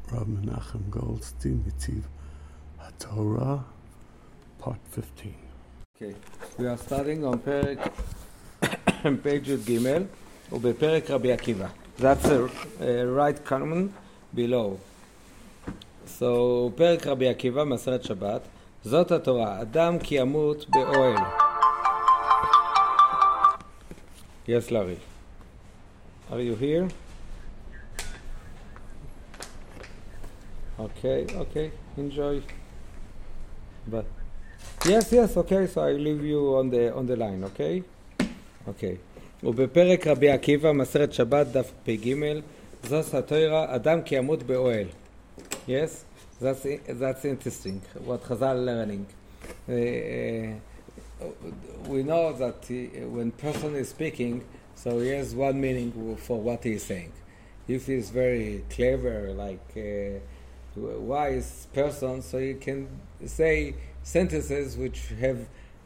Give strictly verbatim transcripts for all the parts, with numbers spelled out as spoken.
Rav Menachem Goldstein, Nitziv HaTorah, part fifteen. Okay, we are starting on Perek, page Gimel, ובפרק רבי עקיבא. That's a, a right column below. So, פרק רבי עקיבא, מסרת שבת, זאת התורה, אדם כי ימות באוהל. Yes, Larry. Are you here? Okay, okay, enjoy. But yes, yes, okay, so I leave you on the on the line, okay? Okay. ובפרק רבי עקיבא, מסרת שבת, דף פ"ג, זאת התורה, אדם כי ימות באוהל. Yes? That's that's interesting, what Chazal learning. Uh, uh, we know that he, when person is speaking, so he has one meaning for what he is saying. If he is very clever, like uh, wise person, so he can say sentences which have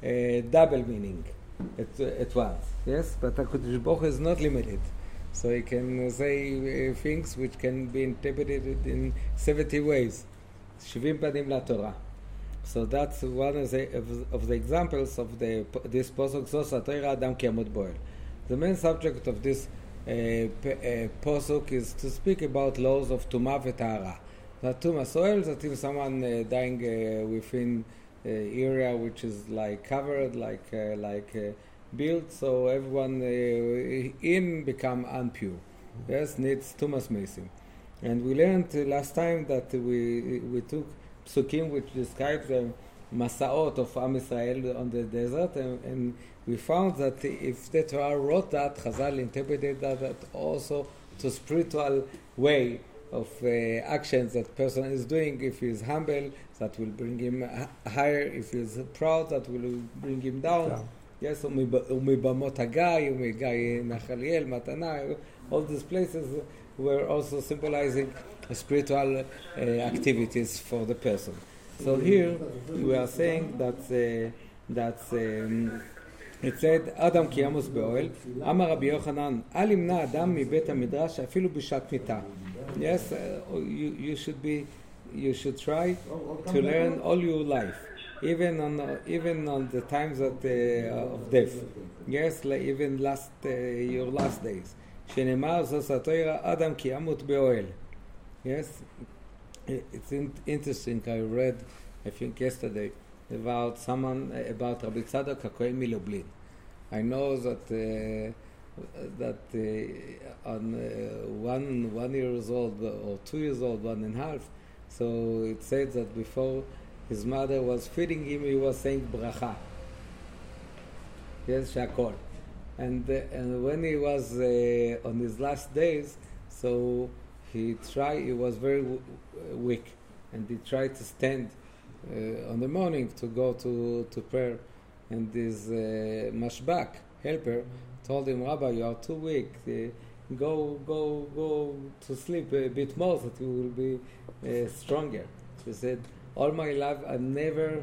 a double meaning at, at once. Yes, but HaKadosh Baruch Hu is not limited, so he can say uh, things which can be interpreted in seventy ways. שבעים פנים לתורה. So that's one of the, of, of the examples of the this posuk, זאת התורה, אדם כי ימות באוהל. The main subject of this uh, uh, posuk is to speak about laws of Tumah v'Tahara. That Tumah soil, that if someone uh, dying uh, within uh, area which is like covered, like uh, like uh, built, so everyone uh, in become unpure. Yes, needs Tumah Mesim. And we learned uh, last time that we we took psukim which describe the Masaot of Am Israel on the desert, and, and we found that if the Torah wrote that, Chazal interpreted that, that also to spiritual way of uh, actions that person is doing. If he is humble, that will bring him higher. If he is proud, that will bring him down. Yeah. Yes, umibamot Hagai, umigai Nachaliel, Matana, all these places were also symbolizing spiritual uh, activities for the person. So here we are saying that uh, that um, it said Adam ki yamos be'ohel, Amar Rabbi Yochanan, al yimna Adam mibet hamiddrash afilu b'shat mita. Yes, uh, you you should be you should try to learn all your life, even on uh, even on the times that, uh, of death. Yes, like even last uh, your last days. שנאמר זאת התורה, אדם כי ימות באוהל. Yes, it's in, interesting. I read, I think yesterday, about someone about Rabbi Tzadok HaKohen Milublin. I know that uh, that uh, on uh, one one years old or two years old, one and a half. So it said that before his mother was feeding him, he was saying bracha. Yes, shakol. And uh, and when he was uh, on his last days, so he tried. He was very w- weak, and he tried to stand uh, on the morning to go to, to prayer. And his uh, mashbak helper told him, "Rabbi, you are too weak. Uh, go go go to sleep a bit more, so that you will be uh, stronger." He said, "All my life, I never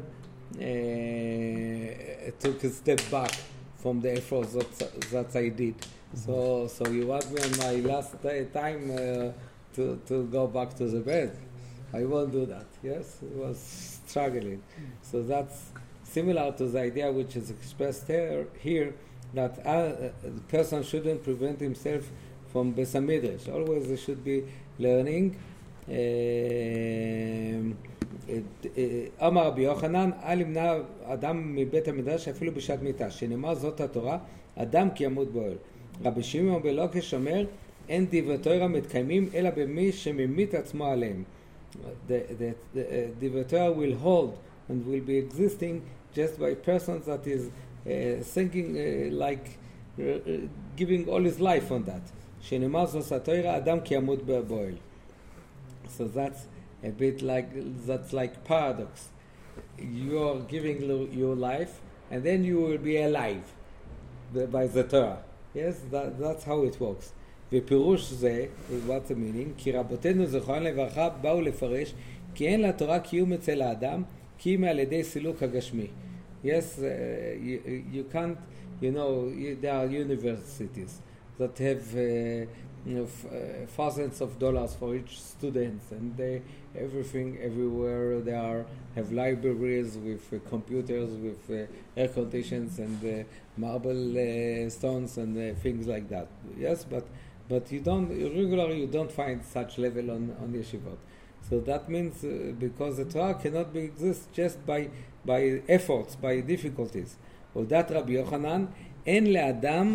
uh, took a step back from the efforts that, that I did. Mm-hmm. So so you want me on my last day, time uh, to, to go back to the bed. I won't do that." Yes, he was struggling. Mm-hmm. So that's similar to the idea which is expressed here, here that uh, the person shouldn't prevent himself from Beis HaMidrash. Always he should be learning. אמר רבי יוחנן, אל ימנע אדם מבית המדרש אפילו בשעת מיתה, שנאמר זאת התורה, אדם כי ימות באוהל. רבי שמעון בן לקיש אומר, אין דברי תורה מתקיימים אלא במי שממית עצמו עליהם. דברי תורה will hold and will be existing just by persons that is uh, thinking uh, like uh, giving all his life on that. שנאמר זאת התורה, אדם כי ימות באוהל. So that's a bit like, that's like paradox. You are giving your life, and then you will be alive by the Torah. Yes, that, that's how it works. ופירוש זה, what's the meaning? כי רבותינו זכרם לברכה באו לפרש, כי אין לתורה קיום אצל האדם, כי אם על ידי סילוק הגשמי. Yes, uh, you, you can't, you know, you, there are universities that have uh, you know, f- uh, thousands of dollars for each student, and they everything everywhere they are have libraries with uh, computers, with uh, air conditions and uh, marble uh, stones and uh, things like that. Yes, but but you don't regularly you don't find such level on on yeshivot. So that means uh, because the Torah cannot be exist just by by efforts, by difficulties. הודעת רבי יוחנן, אין לאדם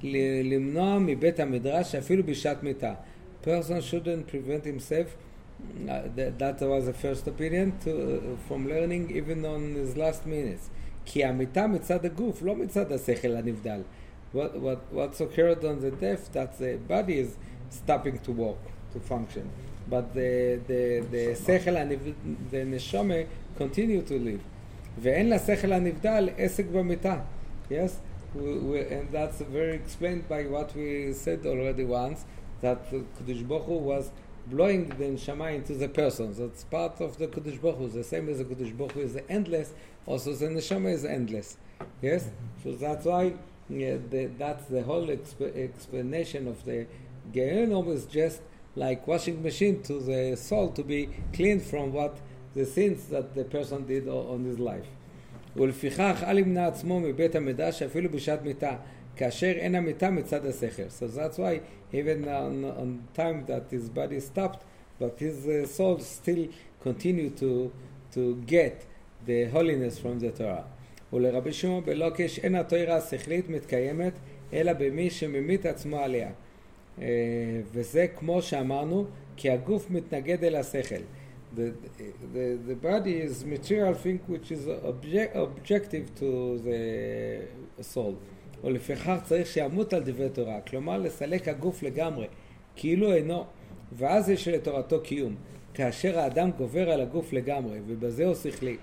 למנוע מבית המדרש אפילו בשעת מיתה. Person shouldn't prevent himself, uh, that, that was the first opinion, to, uh, from learning even on his last minutes. כי המיתה מצד הגוף, לא מצד השכל הנבדל. What, what, what's occurred on the death, that the body is stopping to work, to function. But the, the, the שכל הנבדל, the neshama continue to live. ואין לשכל הנבדל עסק במיתה. Yes? We, we, and that's very explained by what we said already once, that Kodesh Baruch Hu was blowing the neshama into the person. That's part of the Kodesh Baruch Hu. The same as the Kodesh Baruch Hu is endless, also the neshama is endless. Yes? So that's why yeah, the, that's the whole exp- explanation of the Gehenom is just like washing machine to the soul to be cleaned from what the sins that the person did on his life. ולפיכך אל ימנע עצמו מבית המדרש אפילו בשעת מיתה, כאשר אין המיתה מצד השכל. So that's why even on, on time that his body stopped, but his uh, soul still continue to, to get the holiness from the Torah. ולרבי שמעון בלוקש אין התורה השכלית מתקיימת אלא במי שממית עצמו עליה. Uh, וזה כמו שאמרנו, כי הגוף מתנגד אל השכל. The, the, the body is material thing which is object, objective to the soul. ולפיכך צריך שימות על דברי תורה, כלומר לסלק הגוף לגמרי, כאילו אינו, ואז יש לתורתו קיום, כאשר האדם גובר על הגוף לגמרי, ובזה הוא שכלי.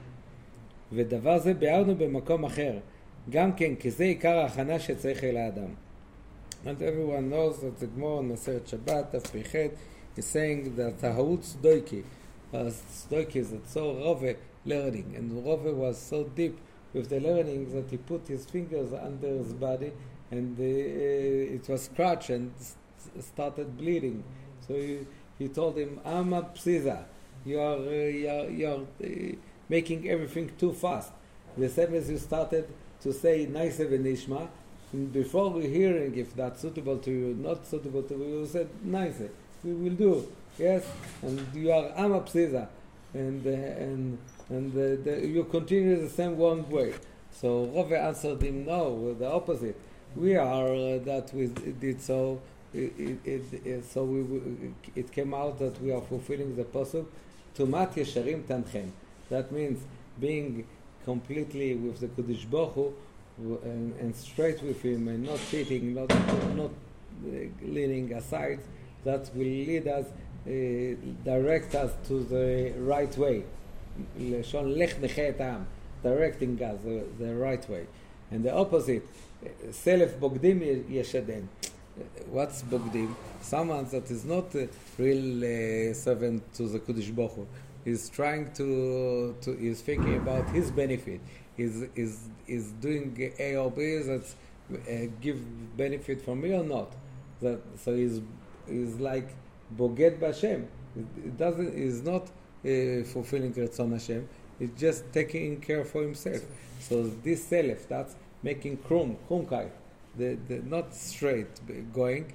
ודבר זה ביארנו במקום אחר, גם כן, כי זה עיקר ההכנה שצריך אל האדם. And everyone knows that the Gemara on Maseret Shabbat, Daf Pichet, is saying that Tahut Sdoiki, Uh, Stoic is that so Rove learning, and Rove was so deep with the learning that he put his fingers under his body, and uh, it was scratched and st- started bleeding. So he, he told him, "Ama psiza, you are uh, you are, you are uh, making everything too fast." The same as you started to say Naise v'nishma, before we hearing if that's suitable to you, not suitable to you, you said Naise, we will do. Yes, and you are Ama Psiza, and uh, and and uh, the, you continue the same wrong way. So Rove answered him, no, the opposite. We are uh, that we did so. It, it, it, so we, we it came out that we are fulfilling the pasuk. Tumat Yesharim Tanchem. That means being completely with the Kodesh Baruch Hu and, and straight with Him, and not cheating, not not uh, leaning aside. That will lead us. Uh, direct us to the right way. לשון לך נחה את העם, directing us the, the right way. And the opposite, סלף בוגדים ישדן. What's בוגדים? Someone that is not a real uh, servant to the Kodesh Baruch Hu. He's trying to, to, he's thinking about his benefit. He's, is is doing A or B that uh, give benefit for me or not. That, so he's, he's like Boged B'Hashem. It doesn't. Is not uh, fulfilling Ratzon Hashem. It's just taking care for himself. So this self, that's making krum, krumkai, the, the not straight going.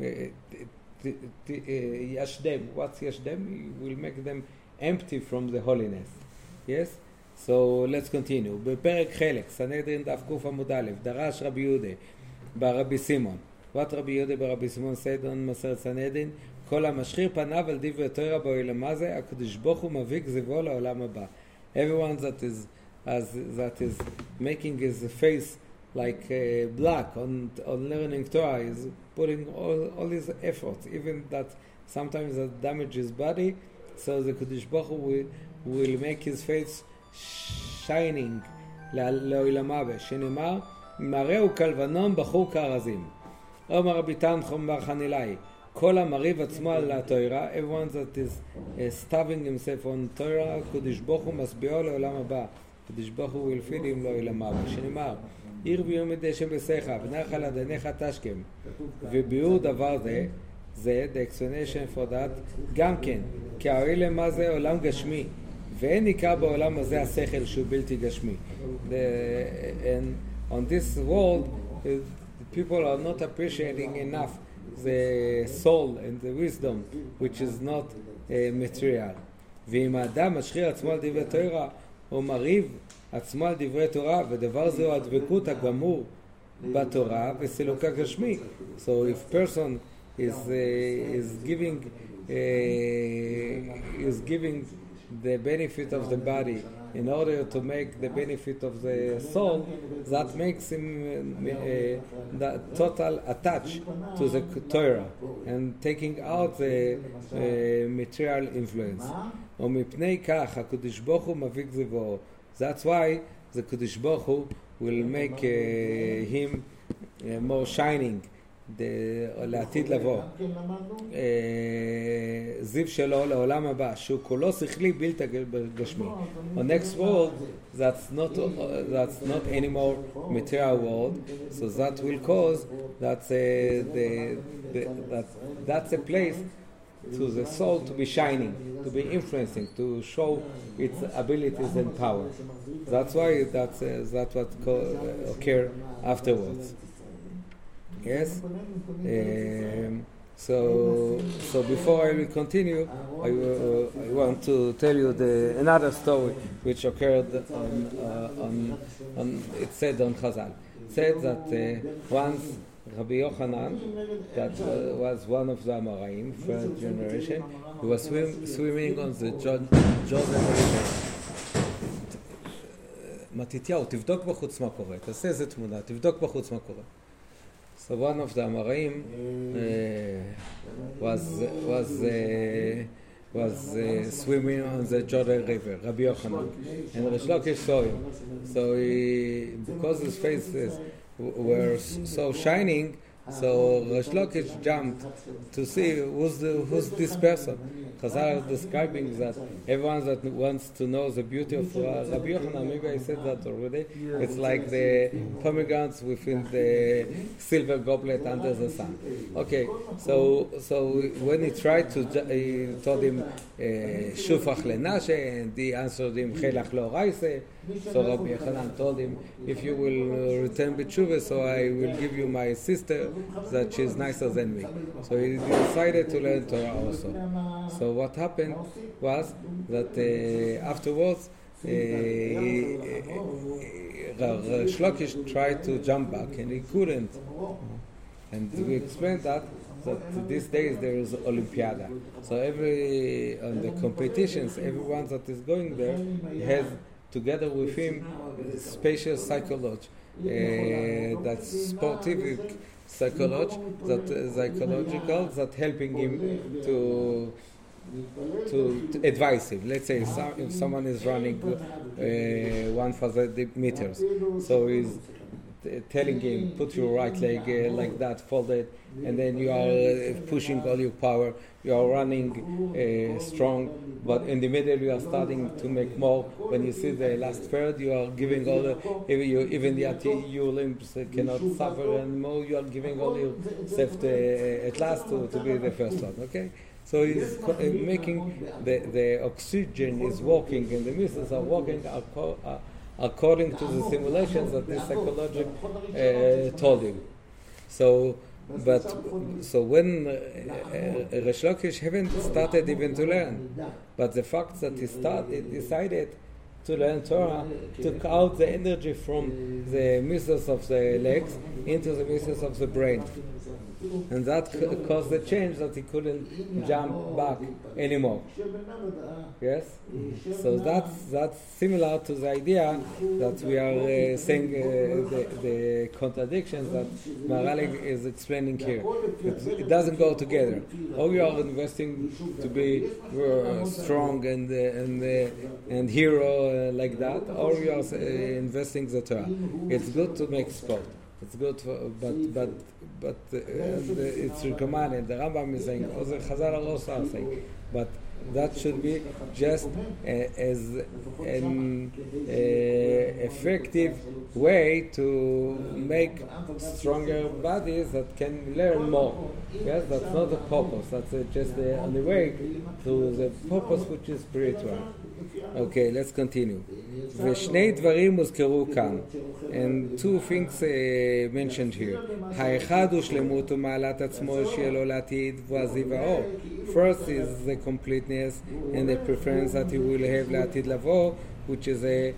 Yashdem. What's Yashdem? Will make them empty from the holiness. Yes. So let's continue. בפרק חלק, סנהדרין דף קוף עמוד א', דרש רבי יהודה ברבי סימון. What רבי יהודה ברבי סימון said on מסרת סנהדרין? כל המשחיר פניו על דברי תורה בעולם הזה, הקדוש ברוך הוא מביא גזיבו לעולם הבא. Everyone that is as that is making his face like uh, black on on learning Torah is putting all, all his efforts, even that sometimes that damage his body. So the Kodesh Baruch Hu will, will make his face shining לעולם הבא, שנאמר, מראהו כלבנון בחור כארזים. אומר רבי תנחום בר חנילאי, כל המריב עצמו על התורה, everyone that is uh, starving himself on Torah, קדוש ברוך הוא משביעו לעולם הבא. קדוש ברוך הוא will feed him לעולם הבא. שנאמר, עיר ביום דשם בשכה, ונח על אדניך תשכם. וביאור דבר זה, זה, the explanation for that, גם כן, כי הרי למה זה עולם גשמי, ואין ניכר בעולם הזה השכל שהוא בלתי גשמי. The, and on this world, uh, people are not appreciating enough the soul and the wisdom, which is not uh, material. ואם האדם משחיר עצמו על דברי תורה, או מריב עצמו על דברי תורה, ודבר זה הוא הדבקות הגמור בתורה וסילוקה גשמי. So if person is uh, is giving uh, is giving the benefit of the body in order to make the benefit of the soul, that makes him uh, uh, the total attached to the Torah and taking out the uh, material influence. ומפני כך הקדוש ברוך הוא מפיק זבורו. That's why the קדוש ברוך הוא will make uh, him uh, more shining לעתיד לבוא. זיו שלו לעולם הבא, שהוא כולו שכלי בלתי גשמי. On next world, that's not, that's not anymore material world, so that will cause that, uh, the, the, that that's a place to the soul to be shining, to be influencing, to show its abilities and power. That's why that's, uh, that's what co- uh, occur afterwards. Yes. Um, so, so before I will continue, I, uh, I want to tell you the another story which occurred on, uh, on, on it said on Chazal. It said that uh, once Rabbi Yochanan, that uh, was one of the Amoraim, first generation, he was swim, swimming on the Jordan River. מתתיהו, תבדוק בחוץ מה קורה, תעשה איזה תמונה, תבדוק בחוץ מה קורה. So one of the Amoraim uh, was was uh, was uh, swimming on the Jordan River, Rabbi Yochanan, and Rish Lakish saw him. So he, because his faces were so shining, so Rish Lakish jumped to see who's the, who's this person. Chazal is describing that everyone that wants to know the beauty of uh, Rabbi Yochanan, maybe I said that already, it's like the pomegranates within the silver goblet under the sun. Okay, so so when he tried to, he told him, Shufach lenashe, and he answered him, Chelach lo raise. So Rabbi Yochanan told him, if you will return b'tshuva, so I will give you my sister, that she's nicer than me. So he decided to learn Torah also. So what happened was that uh, afterwards, uh, Rish Lakish tried to jump back and he couldn't. And we explained that that these days there is Olympiada. So every on the competitions, everyone that is going there has together with him spatial psychology, uh, that's sportive psychology, that uh, psychological, that helping him to to, to advise him. Let's say some, if someone is running uh, one thousand meters, so he's t- telling him put your right leg uh, like that, folded, and then you are uh, pushing all your power. You are running uh, strong, but in the middle you are starting to make more. When you see the last third, you are giving all the, even, you, even the your limbs uh, cannot suffer anymore. You are giving all yourself to, uh, at last to, to be the first one. Okay, so he's co- uh, making the the oxygen is working and the missiles are working acco- uh, according to the simulations that the psychologist uh, told him. So. But so when uh, uh, Rish Lakish haven't started even to learn, but the fact that he started, decided to learn Torah, took out the energy from the muscles of the legs into the muscles of the brain, and that c- caused the change that he couldn't jump back anymore. Yes, so that's that's similar to the idea that we are uh, saying uh, the, the contradictions that Maharalik is explaining here. It, it doesn't go together. Or you are investing to be uh, strong and uh, and uh, and hero uh, like that, or you are uh, investing the Torah. It's good to make sport. It's good, for, but but but uh, the, it's recommended. The Rambam is saying, or the Chazal are also saying, but that should be just uh, as an uh, effective way to make stronger bodies that can learn more. Yes, that's not the purpose. That's uh, just the only way to the purpose which is spiritual. Okay, let's continue. ושני דברים הוזכרו כאן, and two things uh, mentioned here. האחד הוא שלמות ומעלת עצמו שיהיה לו לעתיד והזיו האור. First is the completeness and the preference that he will have לעתיד לבוא, which is a,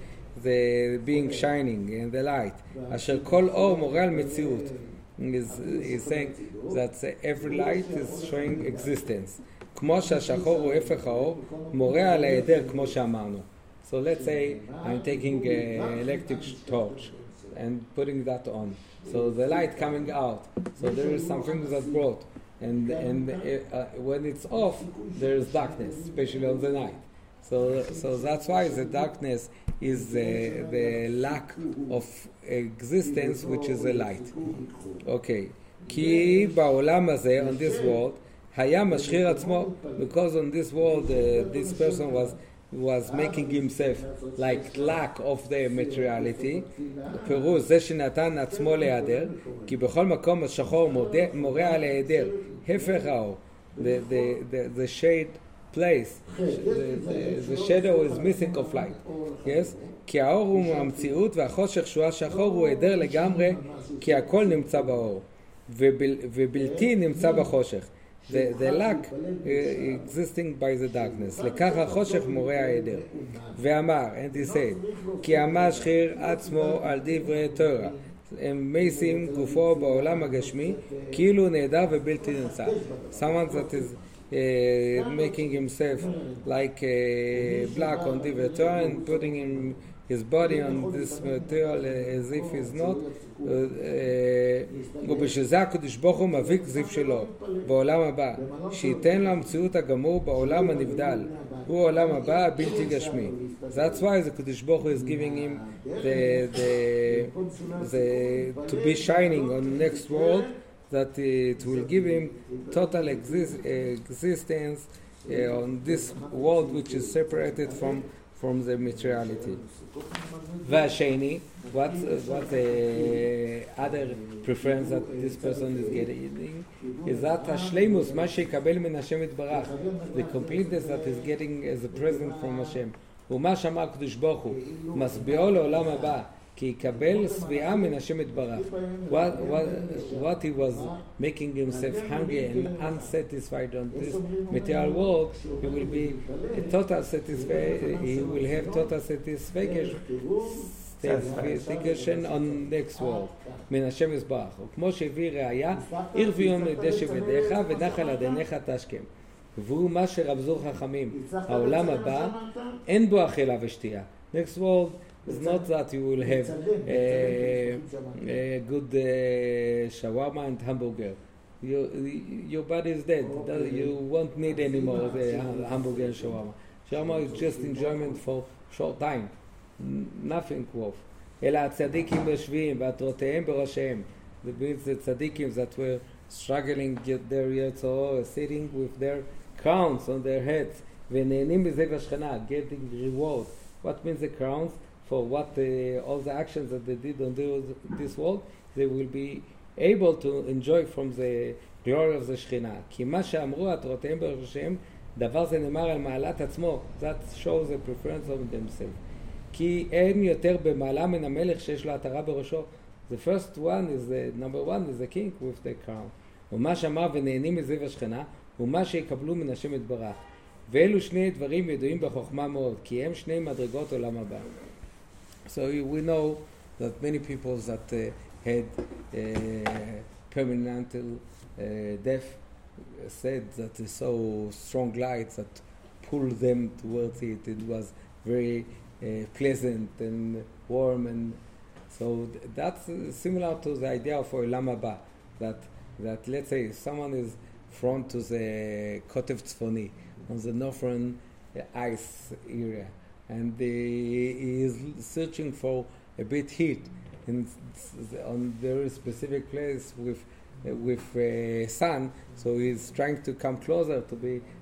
the being shining and the light. אשר כל אור מורה על מציאות. Is, is saying that every light is showing existence. כמו שהשחור הוא הפך האור, מורה על ההיעדר כמו שאמרנו. So let's say I'm taking an electric torch and putting that on. So the light coming out. So there is something that's brought. And, and uh, when it's off, there is darkness, especially on the night. So, so that's why the darkness is the, the lack of existence, which is the light. Okay. כי בעולם הזה, on this world, היה משחיר עצמו, because on this world uh, this person was was making himself like lack of the materiality. פירוש זה שנתן עצמו להיעדר, כי בכל מקום השחור מורה על ההיעדר, הפך האור, the, the, the, the shade place, the, the, the shadow is missing of light. Yes? כי האור הוא המציאות והחושך שהוא השחור הוא היעדר לגמרי, כי הכל נמצא באור, ובל, ובלתי נמצא בחושך. The, the lack uh, existing by the darkness. לכך החושך מורה ההיעדר. ואמר, and he said, כי המשחיר עצמו על דברי תורה. הם מייסים גופו בעולם הגשמי, כאילו נהדר ובלתי נמצא. Someone that is uh, making himself like uh, black on דברי תורה and putting him, his body on this material uh, as if he's not. ובשביל זה הקדוש ברוך הוא מביא כזיב שלו בעולם הבא, שייתן לו המציאות הגמור בעולם הנבדל, הוא העולם הבא הבלתי גשמי. That's why the קדוש ברוך הוא is giving him the, the, the, to be shining on the next world, that it will give him total exist, existence uh, on this world which is separated from, from the materiality. והשני, what what the other preference that this person is getting is that השלימוס, מה שיקבל מן השם יתברך, the completeness that is getting as a present from השם. ומה שאמר הקדוש ברוך הוא, משביעו לעולם הבא, כי יקבל שביעה מן השם יתברך. What, what, what he was making himself hungry and unsatisfied on this material world, he will be a total satisfaction, he will have total satisfaction satisfaction on next world, מן השם יתברך. וכמו שהביא ראיה, עיר ויום לדשא בידיך ונחל עדניך תשכם. והוא מה שרמזו חכמים, העולם הבא אין בו אכילה ושתייה. Next world is not that you will have a, a good uh, shawarma and hamburger. You, your body is dead. You won't need any more the hamburger and shawarma. Shawarma is just enjoyment for short time. Nothing worth. אלא הצדיקים יושבים ועטרותיהם בראשיהם. That means the tzadikim that were struggling get their yetzor, sitting with their crowns on their heads. ונהנים מזה בשכנה, getting reward. What means the crowns? For what uh, all the actions that they did on the, this world, they will be able to enjoy from the glory of the Shekhinah. כי מה שאמרו עטרותיהם בראשיהם, דבר זה נאמר על מעלת עצמו. That shows the preference of themselves. כי אין יותר במעלה מן המלך שיש לו עטרה בראשו. The first one is the number one is the king with the crown. ומה שאמר ונהנים מזיו השכינה, ומה שיקבלו מן השם יתברך. ואלו שני דברים ידועים בחוכמה מאוד, כי הם שני מדרגות עולם הבא. So we know that many people that uh, had uh, permanent uh, death said that they saw strong lights that pulled them towards it. It was very uh, pleasant and warm, and so th- that's uh, similar to the idea of Olam Haba, that that let's say someone is front to the Kotev Tzfoni on the northern uh, ice area, and he is searching for a bit heat in on very specific place with uh, with uh, sun, so he's trying to come closer to be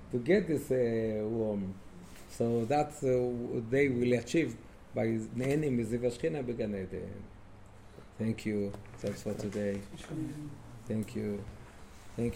to get this uh, warm. So that's uh, what they will achieve by Nehenim Miziv Ashchina Began Eden. Thank you. That's for today. Thank you.